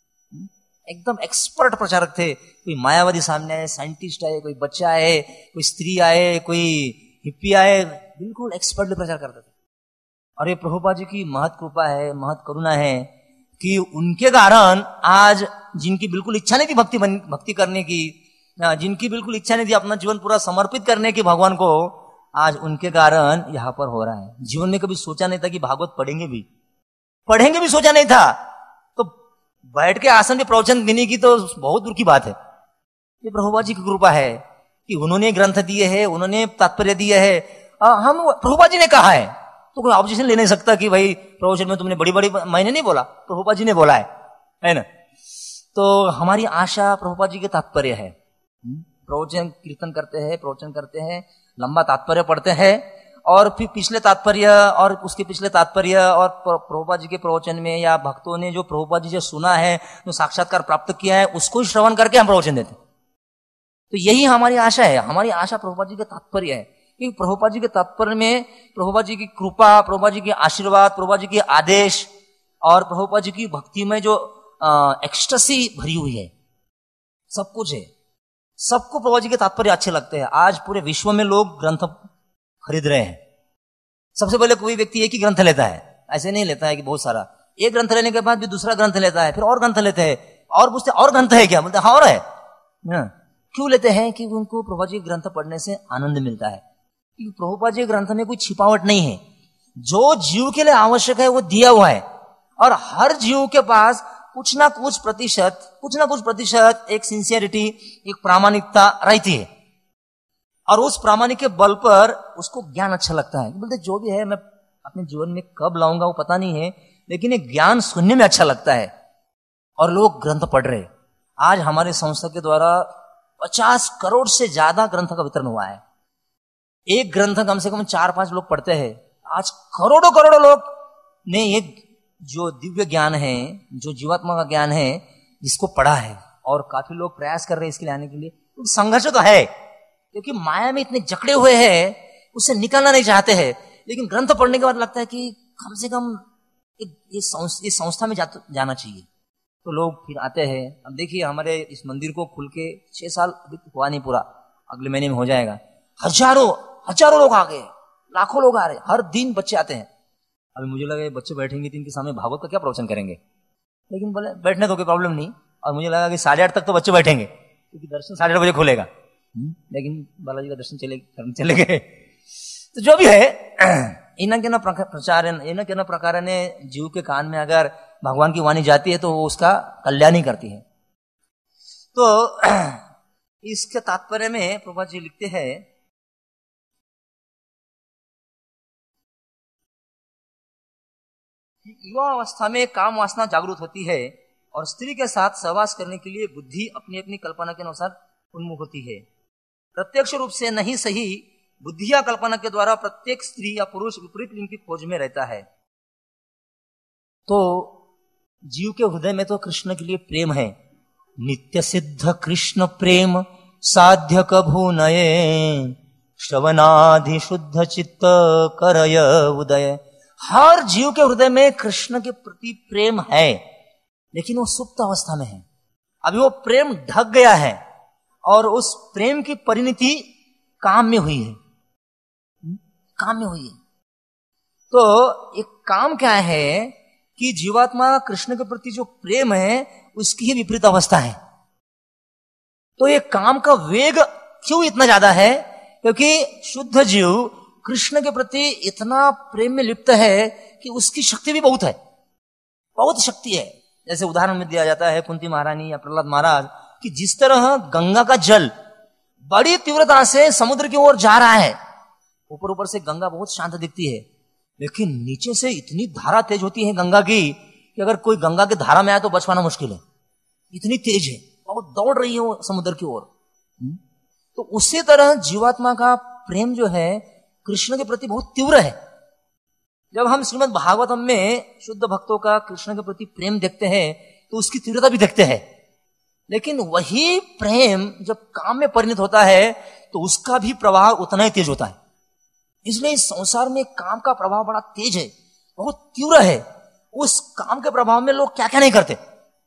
एकदम एक्सपर्ट प्रचारक थे। कोई मायावादी सामने आए, साइंटिस्ट आए, कोई बच्चा आए, कोई स्त्री आए, कोई हिप्पी आए, बिल्कुल एक्सपर्टली प्रचार करते थे। और ये प्रभुपाद जी की महत कृपा है, महत करुणा है कि उनके कारण आज जिनकी बिल्कुल इच्छा नहीं थी भक्ति भक्ति करने की, जिनकी बिल्कुल इच्छा नहीं थी अपना जीवन पूरा समर्पित करने की भगवान को, आज उनके कारण यहाँ पर हो रहा है। जीवन में कभी सोचा नहीं था कि भागवत पढ़ेंगे भी पढ़ेंगे भी सोचा नहीं था, तो बैठ के आसन में प्रवचन देने की तो बहुत दूर की बात है। ये प्रभुपाद जी की कृपा है कि उन्होंने ग्रंथ दिए हैं, उन्होंने तात्पर्य दिए है। हम प्रभुपाद जी ने कहा है तो कोई ऑब्जेक्शन ले नहीं सकता कि भाई प्रवचन में तुमने बड़ी बड़ी, मैंने नहीं बोला, प्रभुपाद जी ने बोला है, है ना। तो हमारी आशा प्रभुपाद जी के तात्पर्य है। प्रवचन कीर्तन करते हैं, प्रवचन करते हैं, लंबा तात्पर्य पढ़ते हैं, और फिर पिछले तात्पर्य और उसके पिछले तात्पर्य और प्रभुपाद जी के प्रवचन में या भक्तों ने जो प्रभुपाद जी से सुना है, जो साक्षात्कार प्राप्त किया है, उसको ही श्रवण करके हम प्रवचन देते हैं। तो यही हमारी आशा है। हमारी आशा प्रभुपाद जी का तात्पर्य है कि प्रभुपाद जी के तात्पर्य में प्रभुपाद जी की कृपा, प्रभुपाद जी के आशीर्वाद, प्रभुपाद जी के आदेश और प्रभुपाद जी की भक्ति में जो एक्सटेसी भरी हुई है, सब कुछ है। सबको प्रभुपाद जी के तात्पर्य अच्छे लगते हैं। आज पूरे विश्व में लोग ग्रंथ खरीद रहे हैं। सबसे पहले कोई व्यक्ति एक ही ग्रंथ लेता है, ऐसे नहीं लेता है कि बहुत सारा। एक ग्रंथ लेने के बाद भी दूसरा ग्रंथ लेता है, फिर और ग्रंथ लेते हैं, और पूछते और ग्रंथ है क्या? बोलते हाँ और है। क्यों लेते हैं? कि उनको प्रभुपाद जी ग्रंथ पढ़ने से आनंद मिलता है। क्योंकि प्रभुपाद जी ग्रंथ में कोई छिपावट नहीं है, जो जीव के लिए आवश्यक है वो दिया हुआ है, और हर जीव के पास कुछ ना कुछ प्रतिशत कुछ ना कुछ प्रतिशत एक सिंसियरिटी, एक प्रामाणिकता रहती है, और उस प्रामाणिक के बल पर उसको ज्ञान अच्छा लगता है। बोलते जो भी है मैं अपने जीवन में कब लाऊंगा वो पता नहीं है, लेकिन एक ज्ञान सुनने में अच्छा लगता है, और लोग ग्रंथ पढ़ रहे। आज हमारे संस्था के द्वारा पचास करोड़ से ज्यादा ग्रंथ का वितरण हुआ है। एक ग्रंथ कम से कम चार पांच लोग पढ़ते हैं। आज करोड़ों करोड़ों लोग ने एक जो दिव्य ज्ञान है, जो जीवात्मा का ज्ञान है, जिसको पढ़ा है, और काफी लोग प्रयास कर रहे हैं इसके लिए आने के लिए। तो संघर्ष तो है, क्योंकि माया में इतने जकड़े हुए हैं, उससे निकलना नहीं चाहते हैं। लेकिन ग्रंथ पढ़ने के बाद लगता है कि कम से कम ये संस्था में जा, जाना चाहिए। तो लोग फिर आते हैं। अब देखिए हमारे इस मंदिर को खुल के छह साल अभी हुआ नहीं पूरा, अगले महीने में हो जाएगा। हजारों हजारों लोग आ गए, लाखों लोग आ रहे, हर दिन बच्चे आते हैं। अभी मुझे लगा बच्चे बैठेंगे तो इनके सामने भागवत का क्या प्रवचन करेंगे, लेकिन बोले बैठने को कोई प्रॉब्लम नहीं। और मुझे लगा कि साढ़े आठ तक तो बच्चे बैठेंगे, क्योंकि दर्शन साढ़े आठ बजे खुलेगा। लेकिन बालाजी का दर्शन चले चले गए। तो जो भी है, इन के न प्रचार इन के न प्रकार ने जीव के कान में अगर भगवान की वाणी जाती है तो वो उसका कल्याण ही करती है। तो इसके तात्पर्य में प्रभुपाद जी लिखते हैं, युवा अवस्था में काम वासना जागृत होती है और स्त्री के साथ सहवास करने के लिए बुद्धि अपनी अपनी कल्पना के अनुसार उन्मुख होती है। प्रत्यक्ष रूप से नहीं सही, बुद्धि या कल्पना के द्वारा प्रत्येक स्त्री या पुरुष विपरीत लिंग की खोज में रहता है। तो जीव के हृदय में तो कृष्ण के लिए प्रेम है, नित्य सिद्ध कृष्ण प्रेम साध्य कभू नये, श्रवणाधि शुद्ध चित्त करय उदय। हर जीव के हृदय में कृष्ण के प्रति प्रेम है, लेकिन वो सुप्त अवस्था में है। अभी वो प्रेम ढक गया है और उस प्रेम की परिणति काम में हुई है, काम में हुई है। तो एक काम क्या है कि जीवात्मा कृष्ण के प्रति जो प्रेम है उसकी ही विपरीत अवस्था है। तो ये काम का वेग क्यों इतना ज्यादा है? क्योंकि शुद्ध जीव कृष्ण के प्रति इतना प्रेम में लिप्त है कि उसकी शक्ति भी बहुत है, बहुत शक्ति है। जैसे उदाहरण में दिया जाता है कुंती महारानी या प्रहलाद महाराज कि जिस तरह गंगा का जल बड़ी तीव्रता से समुद्र की ओर जा रहा है, ऊपर ऊपर से गंगा बहुत शांत दिखती है, लेकिन नीचे से इतनी धारा तेज होती है गंगा की कि अगर कोई गंगा की धारा में आए तो बच पाना मुश्किल है, इतनी तेज है, बहुत दौड़ रही है वो समुद्र की ओर। तो उसी तरह जीवात्मा का प्रेम जो है कृष्ण के प्रति बहुत तीव्र है। जब हम श्रीमद् भागवतम में शुद्ध भक्तों का कृष्ण के प्रति प्रेम देखते हैं तो उसकी तीव्रता भी देखते हैं, लेकिन वही प्रेम जब काम में परिणत होता है तो उसका भी प्रवाह उतना ही तेज होता है। इसलिए इस संसार में काम का प्रभाव बड़ा तेज है, बहुत तीव्र है। उस काम के प्रभाव में लोग क्या क्या नहीं करते।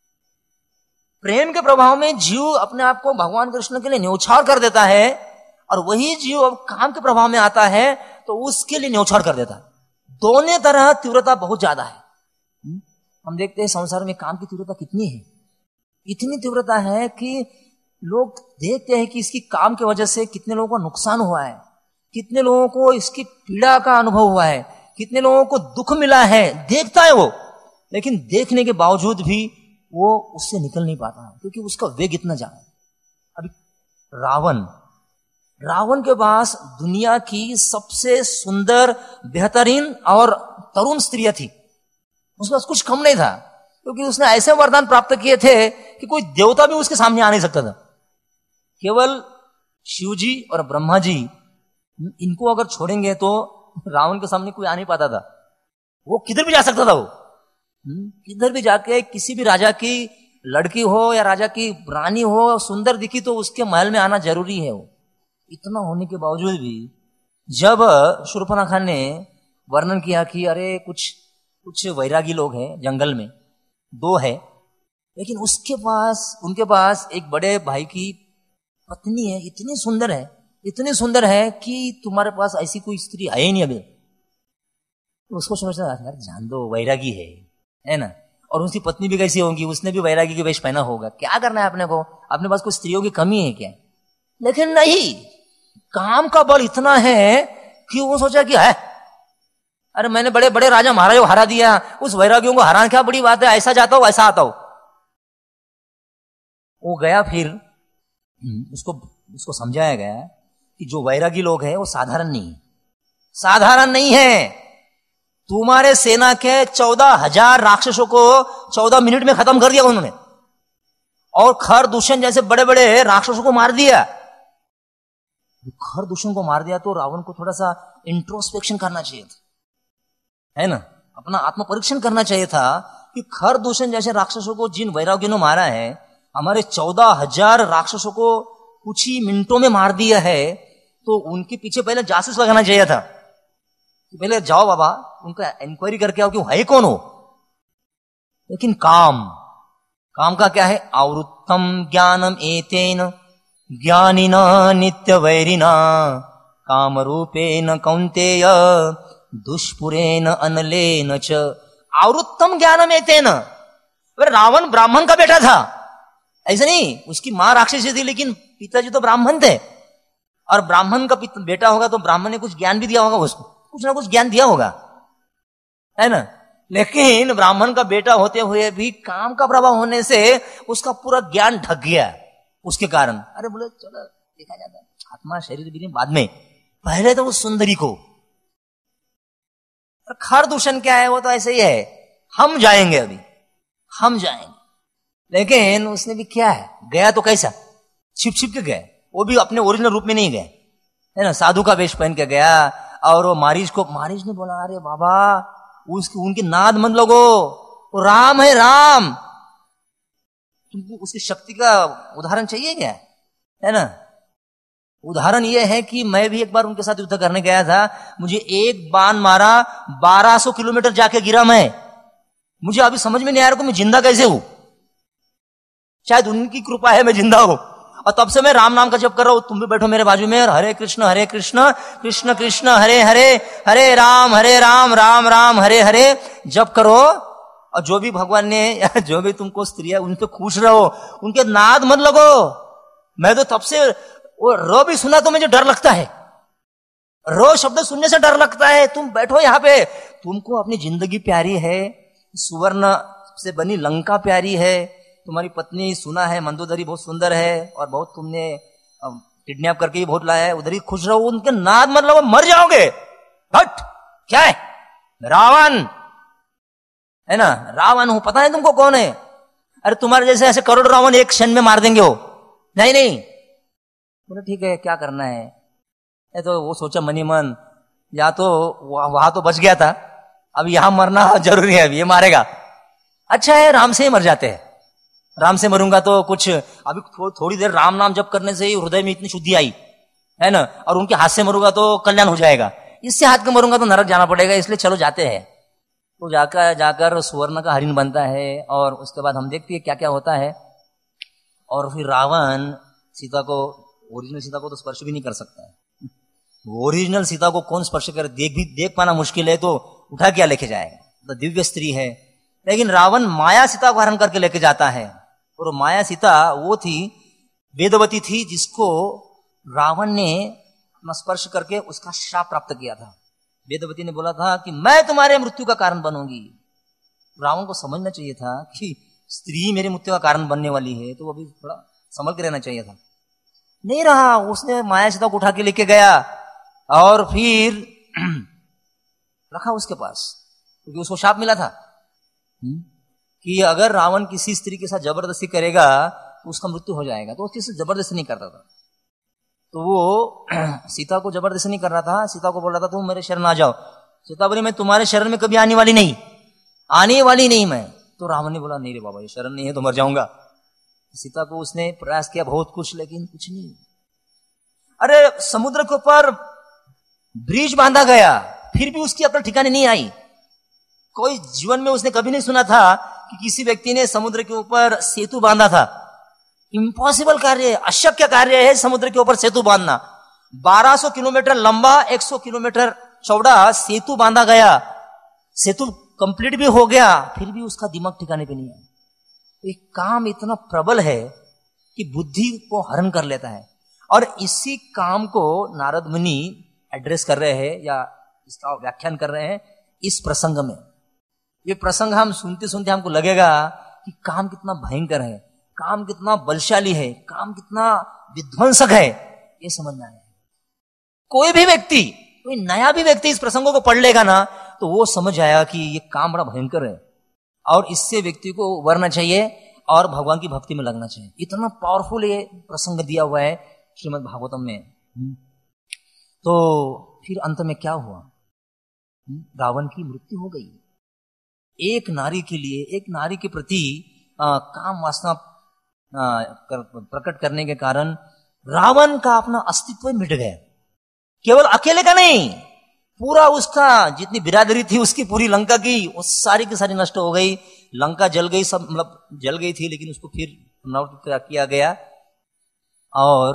प्रेम के प्रभाव में जीव अपने आप को भगवान कृष्ण के लिए न्योछावर कर देता है, और वही जीव अब काम के प्रभाव में आता है तो उसके लिए न्योछावर कर देता है। दोनों तरह तीव्रता बहुत ज्यादा है। हम देखते हैं संसार में काम की तीव्रता कितनी है, इतनी तीव्रता है कि लोग देखते हैं कि इसकी काम की वजह से कितने लोगों को नुकसान हुआ है, कितने लोगों को इसकी पीड़ा का अनुभव हुआ है, कितने लोगों को दुख मिला है, देखता है वो, लेकिन देखने के बावजूद भी वो उससे निकल नहीं पाता है क्योंकि उसका वेग इतना ज्यादा है। अभी रावण रावण के पास दुनिया की सबसे सुंदर, बेहतरीन और तरुण स्त्रियां थी, उसके पास कुछ कम नहीं था, क्योंकि उसने ऐसे वरदान प्राप्त किए थे कि कोई देवता भी उसके सामने आ नहीं सकता था। केवल शिव जी और ब्रह्मा जी इनको अगर छोड़ेंगे तो रावण के सामने कोई आ नहीं पाता था। वो किधर भी जा सकता था, वो किधर भी जाके किसी भी राजा की लड़की हो या राजा की रानी हो, सुंदर दिखी तो उसके महल में आना जरूरी है। वो इतना होने के बावजूद भी जब शूर्पणखा ने वर्णन किया कि अरे कुछ कुछ वैरागी लोग हैं जंगल में, दो है, लेकिन उसके पास उनके पास एक बड़े भाई की पत्नी है, इतनी सुंदर है, इतनी सुंदर है कि तुम्हारे पास ऐसी कोई स्त्री है ही नहीं अभी। तो उसको समझता यार जान दो, वैरागी है है ना, और उसकी पत्नी भी कैसी होगी, उसने भी वैरागी की वेश पहना होगा, क्या करना है अपने को, अपने पास कोई स्त्रियों की कमी है क्या? लेकिन नहीं, काम का बल इतना है कि वो सोचा कि है अरे मैंने बड़े बड़े राजा महाराजों हरा दिया, उस वैरागियों को हराना क्या बड़ी बात है, ऐसा जाता हो ऐसा आता हो। वो गया, फिर उसको उसको समझाया गया कि जो वैरागी लोग हैं वो साधारण नहीं साधारण नहीं है। तुम्हारे सेना के चौदह हजार राक्षसों को चौदह मिनट में खत्म कर दिया उन्होंने, और खर दूषण जैसे बड़े बड़े राक्षसों को मार दिया। खर दूषण को मार दिया तो रावण को थोड़ा सा इंट्रोस्पेक्शन करना चाहिए था, है ना, अपना आत्म परीक्षण करना चाहिए था कि खर दूषण जैसे राक्षसों को जिन वैरागियों ने मारा है, हमारे चौदह हजार राक्षसों को कुछ ही मिनटों में मार दिया है, तो उनके पीछे पहले जासूस लगाना चाहिए था। पहले जाओ बाबा, उनका इंक्वायरी करके आओ कि है कौन हो। लेकिन काम काम का क्या है, आवृत्तम ज्ञानम एतेन ज्ञानिना नित्य वैरिना काम रूपेन कौन्तेय दुष्पुरेन अनलेन च। आवृत्तम ज्ञानम एतेन, रावण ब्राह्मण का बेटा था, ऐसा नहीं, उसकी मां राक्षसी थी लेकिन पिताजी तो ब्राह्मण थे, और ब्राह्मण का बेटा होगा तो ब्राह्मण ने कुछ ज्ञान भी दिया होगा उसको, कुछ ना कुछ ज्ञान दिया होगा, है ना। लेकिन ब्राह्मण का बेटा होते हुए भी काम का प्रभाव होने से उसका पूरा ज्ञान ढक गया उसके कारण। अरे बोले चलो देखा जाता है, आत्मा शरीर भी बाद में, पहले तो उस सुंदरी को। खर दूषण क्या है, वो तो ऐसे ही है, हम जाएंगे अभी, हम जाएंगे। लेकिन उसने भी क्या है, गया तो कैसा, छिप छिप के गए, वो भी अपने ओरिजिनल रूप में नहीं गए, है ना, साधु का वेश पहन के गया। और वो मारीच को, मारीच ने बोला अरे बाबा उसकी उनकी नाद मत लगो, वो राम है, राम। तुमको उसकी शक्ति का उदाहरण चाहिए क्या, है ना। उदाहरण यह है कि मैं भी एक बार उनके साथ युद्ध करने गया था, मुझे एक बाण मारा, बारह सौ किलोमीटर जाके गिरा मैं। मुझे अभी समझ में नहीं आ रहा कि मैं जिंदा कैसे हूं, शायद उनकी कृपा है मैं जिंदा हूं। और तब से मैं राम नाम का जप कर रहा हूं, तुम भी बैठो मेरे बाजू में, और हरे कृष्ण हरे कृष्ण कृष्ण कृष्ण हरे हरे, हरे राम हरे राम राम राम हरे हरे जप करो। और जो भी भगवान ने या जो भी तुमको स्त्रियां उनसे खुश रहो, उनके नाद मत लगो। मैं तो तब से वो रो भी सुना तो मुझे डर लगता है, रो शब्द सुनने से डर लगता है। तुम बैठो यहाँ पे, तुमको अपनी जिंदगी प्यारी है, सुवर्ण से बनी लंका प्यारी है, तुम्हारी पत्नी सुना है मंदोदरी बहुत सुंदर है, और बहुत तुमने किडनैप करके भी बहुत लाया है, उधर ही खुश रहो, उनके नाद मत लगो, मर जाओगे। हट, क्या है, रावण है ना, रावण हूं, पता है तुमको कौन है। अरे तुम्हारे जैसे ऐसे करोड़ रावण एक क्षण में मार देंगे वो, नहीं नहीं। बोले ठीक है क्या करना है। ये तो वो सोचा मनी मन, या तो वहां तो बच गया था, अब यहां मरना जरूरी है, ये मारेगा, अच्छा है राम से ही मर जाते हैं। राम से मरूंगा तो कुछ, अभी थो, थोड़ी देर राम नाम जप करने से ही हृदय में इतनी शुद्धि आई है ना, और उनके हाथ से मरूंगा तो कल्याण हो जाएगा, इससे हाथ के मरूंगा तो नरक जाना पड़ेगा, इसलिए चलो जाते हैं। तो जाकर जाकर सुवर्ण का हरिण बनता है, और उसके बाद हम देखते हैं क्या क्या होता है। और फिर रावण सीता को, ओरिजिनल सीता को तो स्पर्श भी नहीं कर सकता है, ओरिजिनल सीता को कौन स्पर्श करे, देख भी देख पाना मुश्किल है, तो उठा क्या लेके जाएगा, तो दिव्य स्त्री है। लेकिन रावण माया सीता को हरण करके लेके जाता है, और माया सीता वो थी, वेदवती थी, जिसको रावण ने अपना स्पर्श करके उसका शाप प्राप्त किया था। वेदवती ने बोला था कि मैं तुम्हारे मृत्यु का कारण बनूंगी। रावण को समझना चाहिए था कि स्त्री मेरे मृत्यु का कारण बनने वाली है, तो अभी थोड़ा संभल के रहना चाहिए था, नहीं रहा। उसने माया सीता को उठा के लेके गया और फिर रखा उसके पास, क्योंकि उसको शाप मिला था कि अगर रावण किसी स्त्री के साथ जबरदस्ती करेगा तो उसका मृत्यु हो जाएगा, तो उससे जबरदस्ती नहीं करता था। तो वो सीता को जबरदस्ती नहीं कर रहा था, सीता को बोल रहा था तुम मेरे शरण आ जाओ। सीता बोली मैं तुम्हारे शरण में कभी आने वाली नहीं, आने वाली नहीं मैं। तो रावण ने बोला नहीं रे बाबा, ये शरण नहीं है तो मर जाऊंगा। सीता को उसने प्रयास किया बहुत कुछ, लेकिन कुछ नहीं। अरे समुद्र के ऊपर ब्रिज बांधा गया, फिर भी उसकी अपना ठिकाने नहीं आई। कोई जीवन में उसने कभी नहीं सुना था कि किसी व्यक्ति ने समुद्र के ऊपर सेतु बांधा था। इम्पॉसिबल कार्य है, अशक्य कार्य है समुद्र के ऊपर सेतु बांधना। बारह सौ किलोमीटर लंबा, एक सौ किलोमीटर चौड़ा सेतु बांधा गया, सेतु कंप्लीट भी हो गया, फिर भी उसका दिमाग ठिकाने पे नहीं आया। एक काम इतना प्रबल है कि बुद्धि को हरण कर लेता है। और इसी काम को नारद मुनि एड्रेस कर रहे हैं या इसका व्याख्यान कर रहे हैं इस प्रसंग में। ये प्रसंग हम सुनते सुनते हमको लगेगा कि काम कितना भयंकर है, काम कितना बलशाली है, काम कितना विध्वंसक है, ये समझना है। कोई भी व्यक्ति, कोई नया भी व्यक्ति इस प्रसंगों को पढ़ लेगा ना, तो वो समझ आया कि ये काम बड़ा भयंकर है और इससे व्यक्ति को उबरना चाहिए और भगवान की भक्ति में लगना चाहिए। इतना पावरफुल ये प्रसंग दिया हुआ है श्रीमद् भागवतम में। तो फिर अंत में क्या हुआ, रावण की मृत्यु हो गई। एक नारी के लिए, एक नारी के प्रति आ, काम वासना आ, कर, प्रकट करने के कारण रावण का अपना अस्तित्व मिट गया। केवल अकेले का नहीं, पूरा उसका जितनी बिरादरी थी उसकी, पूरी लंका की, वो सारी की सारी नष्ट हो गई। लंका जल गई, सब मतलब जल गई थी, लेकिन उसको फिर पुनर्जीवित किया गया और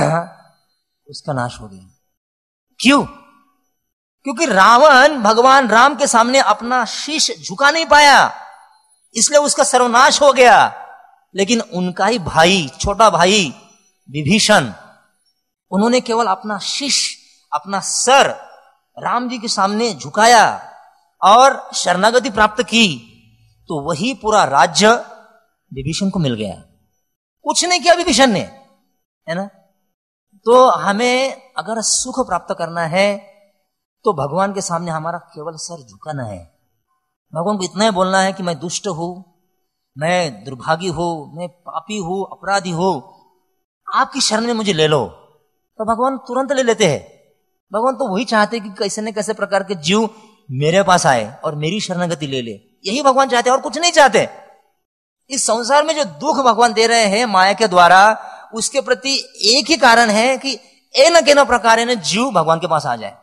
उसका नाश हो गया। क्यों? क्योंकि रावण भगवान राम के सामने अपना शीश झुका नहीं पाया, इसलिए उसका सर्वनाश हो गया। लेकिन उनका ही भाई, छोटा भाई विभीषण, उन्होंने केवल अपना शीश, अपना सर राम जी के सामने झुकाया और शरणागति प्राप्त की, तो वही पूरा राज्य विभीषण को मिल गया। कुछ नहीं किया विभीषण ने, है ना। तो हमें अगर सुख प्राप्त करना है तो भगवान के सामने हमारा केवल सर झुकाना है। भगवान को इतना ही बोलना है कि मैं दुष्ट हूं, मैं दुर्भागी हूं, मैं पापी हूं, अपराधी हूं, आपकी शरण में मुझे ले लो, तो भगवान तुरंत ले लेते हैं। भगवान तो वही चाहते कि कैसे न कैसे प्रकार के जीव मेरे पास आए और मेरी शरणागति ले ले, यही भगवान चाहते हैं और कुछ नहीं चाहते। इस संसार में जो दुख भगवान दे रहे हैं माया के द्वारा, उसके प्रति एक ही कारण है कि ए न के न प्रकार ने जीव भगवान के पास आ जाए।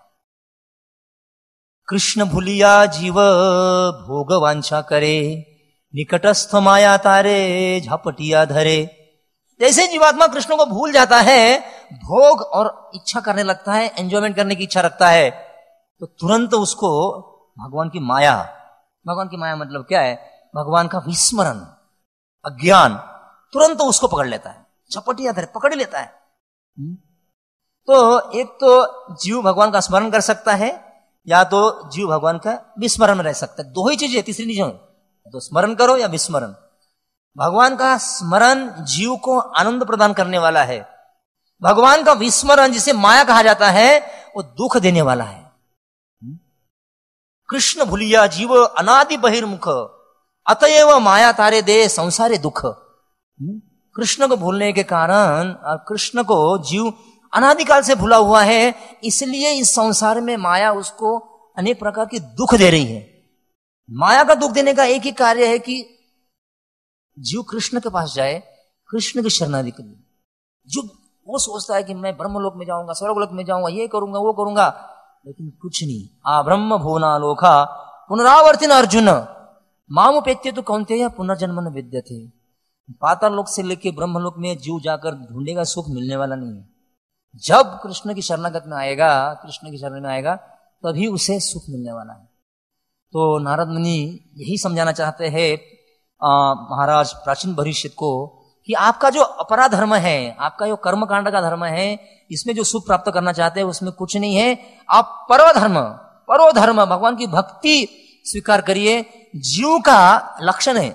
कृष्ण भूलिया जीव भोग वांछा करे, निकटस्थ माया तारे झपटिया धरे। जैसे जीवात्मा कृष्ण को भूल जाता है, भोग और इच्छा करने लगता है, एंजॉयमेंट करने की इच्छा रखता है, तो तुरंत उसको भगवान की माया, भगवान की माया मतलब क्या है, भगवान का विस्मरण, अज्ञान तुरंत उसको पकड़ लेता है, झपटिया धरे, पकड़ लेता है। तो एक तो जीव भगवान का स्मरण कर सकता है, या तो जीव भगवान का विस्मरण में रह सकता है। दो ही चीजें, तीसरी नहीं, तो स्मरण करो या विस्मरण। भगवान का स्मरण जीव को आनंद प्रदान करने वाला है, भगवान का विस्मरण जिसे माया कहा जाता है वो दुख देने वाला है। कृष्ण भूलिया जीव अनादि बहिर्मुख, अतएव माया तारे दे संसारे दुख। कृष्ण को भूलने के कारण, कृष्ण को जीव अनादिकाल से भूला हुआ है, इसलिए इस संसार में माया उसको अनेक प्रकार की दुख दे रही है। माया का दुख देने का एक ही कार्य है कि जीव कृष्ण के पास जाए, कृष्ण की शरणागति करे। जो वो सोचता है कि मैं ब्रह्मलोक में जाऊंगा, स्वर्गलोक में जाऊंगा, ये करूंगा, वो करूंगा, लेकिन कुछ नहीं। आ ब्रह्म भुवना लोका पुनरावर्तिन अर्जुन मामुपेत्य तो कौन्तेय पुनर्जन्म न विद्यते। पाताल लोक से लेके ब्रह्मलोक में जीव जाकर ढूंढेगा, सुख मिलने वाला नहीं है। जब कृष्ण की शरणागति में आएगा, कृष्ण की शरण में आएगा, तभी उसे सुख मिलने वाला है। तो नारद मुनि यही समझाना चाहते हैं महाराज प्राचीन भविष्यत को कि आपका जो अपराध धर्म है, आपका जो कर्म कांड का धर्म है, इसमें जो सुख प्राप्त करना चाहते हैं उसमें कुछ नहीं है। आप परव धर्म, परो धर्म, भगवान की भक्ति स्वीकार करिए। जीव का लक्षण है,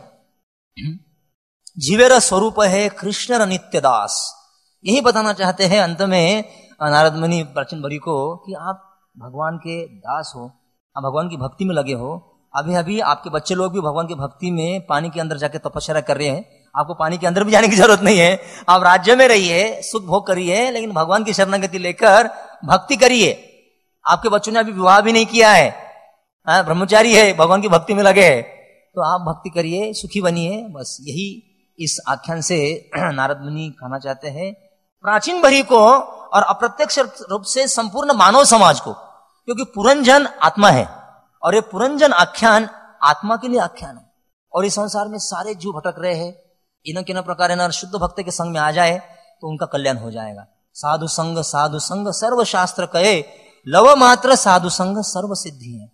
जीवेर स्वरूप है कृष्ण नित्य दास। यही बताना चाहते हैं अंत में नारद मुनि प्राचीन भरी को कि आप भगवान के दास हो, आप भगवान की भक्ति में लगे हो। अभी अभी आपके बच्चे लोग भी भगवान की भक्ति में पानी के अंदर जाके तपस्या कर रहे हैं। आपको पानी के अंदर भी जाने की जरूरत नहीं है, आप राज्य में रहिए, सुख भोग करिए, लेकिन भगवान की शरणागति लेकर भक्ति करिए। आपके बच्चों ने अभी विवाह भी नहीं किया है, ब्रह्मचारी है, भगवान की भक्ति में लगे हैं, तो आप भक्ति करिए, सुखी बनिए। बस यही इस आख्यान से नारद मुनि कहना चाहते हैं प्राचीन भरी को और अप्रत्यक्ष रूप से संपूर्ण मानव समाज को, क्योंकि पुरंजन आत्मा है और ये पुरंजन आख्यान आत्मा के लिए आख्यान है। और इस संसार में सारे जीव भटक रहे हैं, इन किन प्रकार न शुद्ध भक्त के संग में आ जाए तो उनका कल्याण हो जाएगा। साधु संग साधु संग सर्व शास्त्र कहे, लव मात्र साधु संग सर्व सिद्धि है।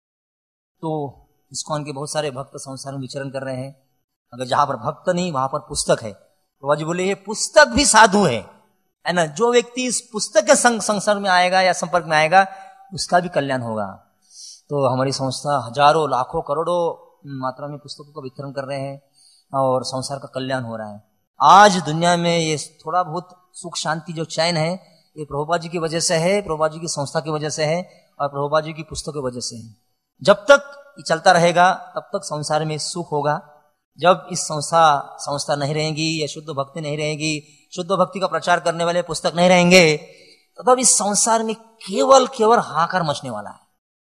तो इस्कॉन के बहुत सारे भक्त संसार में विचरण कर रहे हैं, अगर जहां पर भक्त नहीं वहां पर पुस्तक है, तो जी बोले ये पुस्तक भी साधु है, है ना। जो व्यक्ति इस पुस्तक के संग संसार में आएगा या संपर्क में आएगा उसका भी कल्याण होगा। तो हमारी संस्था हजारों लाखों करोड़ों मात्रा में पुस्तकों का वितरण कर रहे हैं और संसार का कल्याण हो रहा है। आज दुनिया में ये थोड़ा बहुत सुख शांति जो चैन है, ये प्रभुपाद जी की वजह से है, प्रभुपाद जी की संस्था की वजह से है और प्रभुपाद जी की पुस्तकों की वजह से है। जब तक ये चलता रहेगा तब तक संसार में सुख होगा। जब इस संस्था संस्था नहीं रहेगी या शुद्ध भक्ति नहीं रहेगी, शुद्ध भक्ति का प्रचार करने वाले पुस्तक नहीं रहेंगे, तो तब इस संसार में केवल केवल हाहाकार मचने वाला है।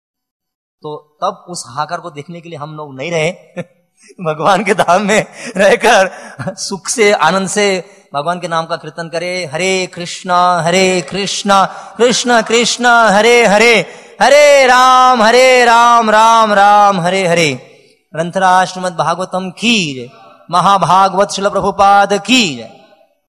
तो तब उस हाहाकार को देखने के लिए हम लोग नहीं रहे भगवान के धाम में रहकर सुख से आनंद से भगवान के नाम का कीर्तन करे। हरे कृष्णा हरे कृष्णा कृष्ण कृष्ण हरे हरे, हरे राम हरे राम राम राम हरे हरे। ग्रंथराज श्रीमद् भागवतम की जय, महाभागवत श्रील प्रभुपाद की जय।